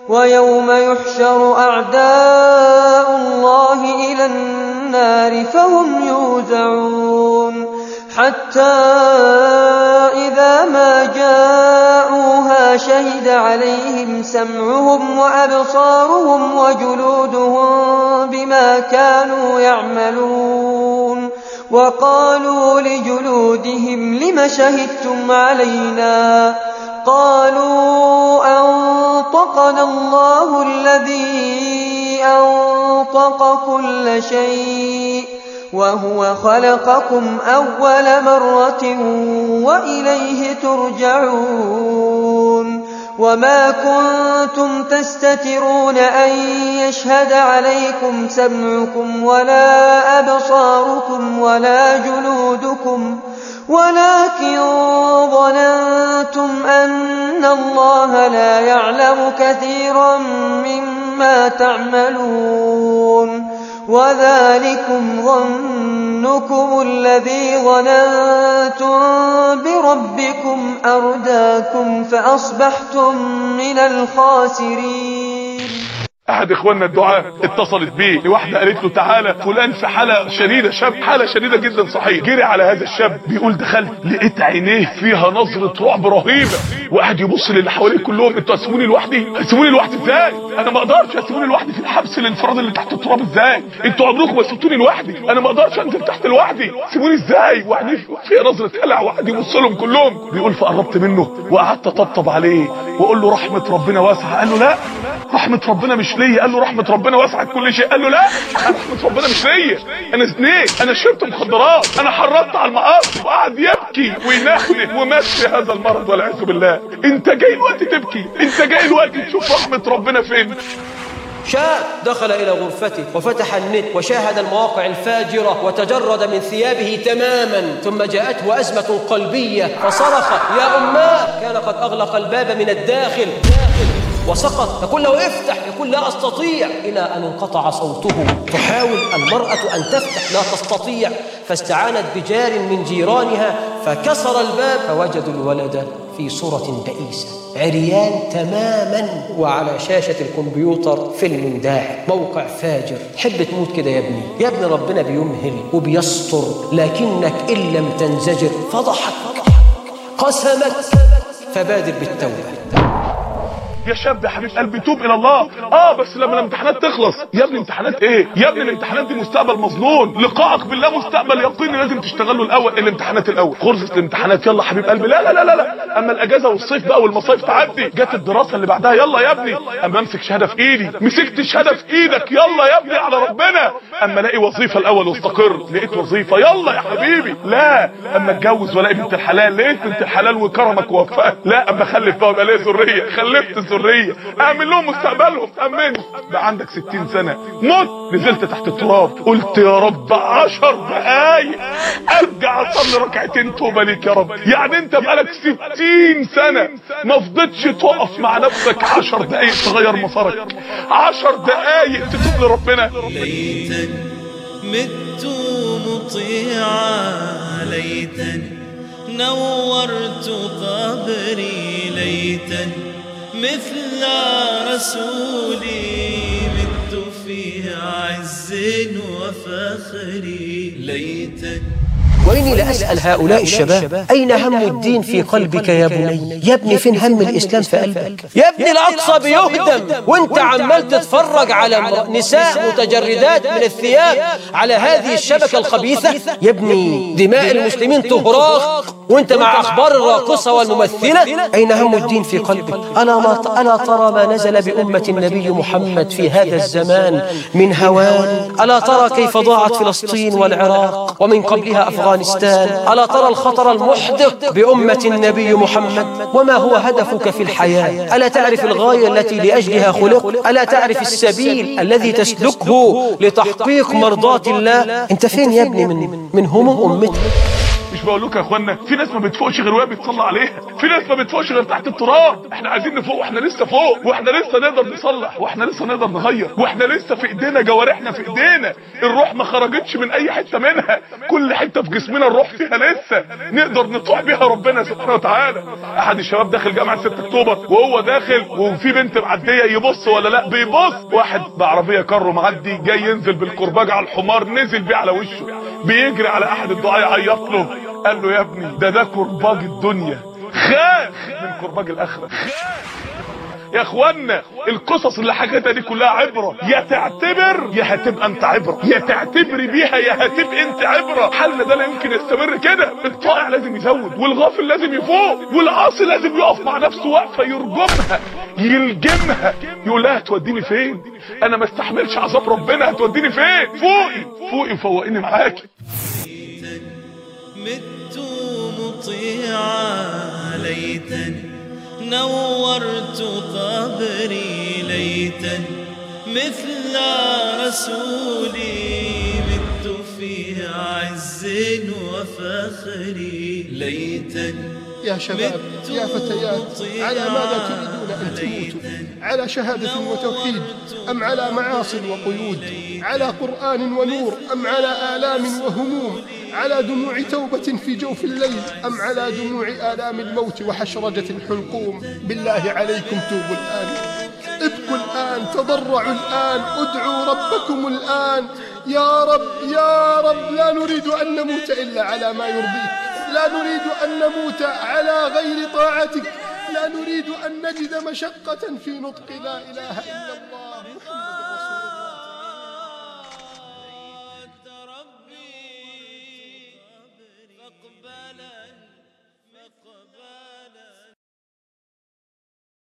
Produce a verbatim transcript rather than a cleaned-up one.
ويوم يحشر أعداء الله إلى النار فهم يوزعون حتى إذا ما جاءوها شهد عليهم سمعهم وأبصارهم وجلودهم بما كانوا يعملون وقالوا لجلودهم لم شهدتم علينا قالوا أنطقنا الله الذي أنطق كل شيء وهو خلقكم أول مرة وإليه ترجعون وما كنتم تستترون أن يشهد عليكم سمعكم ولا أبصاركم ولا جلودكم ولكن ظننتم أن الله لا يعلم كثيرا مما تعملون وذلكم ظنكم الذي ظننتم بربكم أرداكم فأصبحتم من الخاسرين. احد اخواننا الدعاء اتصلت بيه لواحده قالت له تعالى فلان في حاله شديده، شاب حاله شديده جدا صحيح. جري على هذا الشاب بيقول دخلت لقيت عينيه فيها نظره رعب رهيبه وقعد يبص للي حواليه كلهم انتوا هتسيبوني لوحدي؟ هتسيبوني لوحدي ازاي؟ انا ما اقدرش هتسيبوني لوحدي في الحبس الانفرادي اللي تحت التراب ازاي؟ انتوا عمركم ما سبتوني لوحدي، انا ما اقدرش انزل تحت لوحدي، سيبوني ازاي؟ وعينيه فيها نظره هلع وقعد يبص لهم كلهم. بيقول فقربت منه وقعدت اطبطب عليه واقول له رحمه ربنا واسعه. قال له لا رحمه ربنا مش ليا. قال له رحمه ربنا واسعه كل شيء. قال له لا رحمه ربنا مش ليا، انا زنيت، انا شربت مخدرات، انا حرضت على المعاصي. وقعد يبكي وينهنه ومات في هذا المرض والعياذ بالله. انت جاي الوقت تبكي، انت جاي الوقت تشوف رحمه ربنا فين. شاب دخل إلى غرفته وفتح النت وشاهد المواقع الفاجرة وتجرد من ثيابه تماما، ثم جاءته أزمة قلبية فصرخ يا أماه، كان قد أغلق الباب من الداخل وسقط. يقول له افتح، يقول لا أستطيع، إلى أن انقطع صوته. تحاول المرأة أن تفتح لا تستطيع، فاستعانت بجار من جيرانها فكسر الباب فوجدوا الولد في صورة بئيسة عريان تماما، وعلى شاشة الكمبيوتر فيلم داعم، موقع فاجر. تحب تموت كده يا ابني؟ يا ابني ربنا بيمهل وبيستر، لكنك إن لم تنزجر فضحك قسمك، فبادر بالتوبة. يا شاب يا حبيب قلبي توب الى الله. اه بس لما الامتحانات تخلص. يا ابني امتحانات ايه يا ابني؟ الامتحانات دي مستقبل مظنون، لقائك بالله مستقبل يقيني، لازم تشتغله الاول. الامتحانات الاول، غرفه الامتحانات، يلا حبيب قلبي. لا لا لا لا اما الاجازه والصيف بقى والمصايف تعدي، جت الدراسه اللي بعدها، يلا يا ابني. اما امسك شهاده في ايدي، مسكت الشهاده في ايدك، يلا يا ابني على ربنا. اما الاقي وظيفه الاول واستقر، لقيت وظيفه، يلا يا حبيبي. لا اما اتجوز والاقي بنت الحلال، لقيت بنت الحلال وكرمك ووفقك. لا اما خلف بقى ويبقى ليا ذريه، خلفت ذريه، اعمل لهم مستقبلهم، امنت. بقى عندك ستين سنه، مت، نزلت تحت التراب، قلت يا رب عشر دقايق ارجع اصلي ركعتين توبه ليك يا رب. يعني انت بقالك ستين سنه ما فضتش تقف مع نفسك عشر دقايق تغير مسارك، عشر دقايق تتوب لربنا. ليتني مت مطيعا، ليتني نورت قبري، ليتني مثل رسولي مت في عز وفخري، ليتني. وإني لأسأل هؤلاء الشباب أين هم الدين في قلبك يا بني؟ يا ابني فين هم الإسلام في قلبك؟ يا ابني الأقصى بيهدم وانت عمال تتفرج على نساء متجردات من الثياب على هذه الشبكة الخبيثة. يا ابني دماء المسلمين تهراق وانت مع أخبار الراقصة والممثلة. أين هم الدين في قلبك؟ ألا, ما ألا ترى ما نزل بأمة النبي محمد في هذا الزمان من هوان؟ ألا ترى كيف ضاعت فلسطين والعراق ومن قبلها أفغانستان؟ ألا ترى الخطر المحدق بأمة النبي محمد؟ وما هو هدفك في الحياة؟ ألا تعرف الغاية التي لأجلها خلق؟ ألا تعرف السبيل الذي تسلكه لتحقيق مرضاة الله؟ أنت فين يا ابني من, من هموم أمتك؟ مش بقول لكم يا اخوانا في ناس ما بتفوقش غير وهي بتصلي عليها، في ناس ما بتفوقش غير تحت التراب. احنا عايزين نفوق واحنا لسه فوق، واحنا لسه نقدر نصلح، واحنا لسه نقدر نغير، واحنا لسه في ايدينا، جوارحنا في ايدينا، الروح ما خرجتش من اي حته منها، كل حته في جسمنا الروح فيها لسه نقدر نطوع بيها ربنا سبحانه وتعالى. احد الشباب داخل جامعه ستة اكتوبر وهو داخل وفي بنت معديه، يبص ولا لا؟ بيبص. واحد بعربيه كارو معدي جاي ينزل بالكرباج على الحمار، نزل بيه على وشه، بيجري على احد الدعاة يعيط له، قال له يا ابني ده ده كرباج الدنيا، خاف من كرباج الاخره. يا اخوانا القصص اللي حكيتها دي كلها عبره، يا تعتبر يا هتبقى انت عبره، يا تعتبري بيها يا هتبقى انت عبره. حالنا ده لا يمكن يستمر كده. الطائع لازم يزود، والغافل لازم يفوق، والعاصي لازم يقف مع نفسه وقفه يرجمها يلجمها، يقول لها هتوديني فين؟ انا ما استحملش عذاب ربنا، هتوديني فين؟ فوقي فوقي وفوقيني معاكي. مت مطيعا ليتني نورت قبري، ليتني مثل رسولي مت في عز وفخري، ليتني. يا شباب يا فتيات، على ماذا تريدون أن تموتوا؟ على شهادة وتوحيد أم على معاصي وقيود؟ على قرآن ونور أم على آلام وهموم؟ على دموع توبة في جوف الليل أم على دموع آلام الموت وحشرجة الحلقوم؟ بالله عليكم توبوا الآن، ابكوا الآن، تضرعوا الآن، ادعوا ربكم الآن. يا رب يا رب، لا نريد أن نموت إلا على ما يرضيك، لا نريد أن نموت على غير طاعتك، لا نريد أن نجد مشقة في نطق لا إله إلا الله محمد